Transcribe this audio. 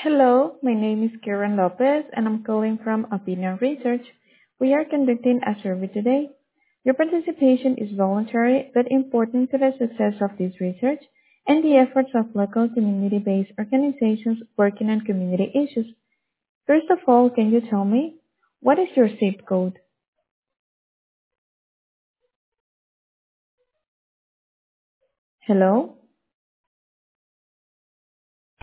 Hello, my name is Karen Lopez and I'm calling from Opinion Research. We are conducting a survey today. Your participation is voluntary but important to the success of this research and the efforts of local community-based organizations working on community issues. First of all, can you tell me, what is your zip code? Hello?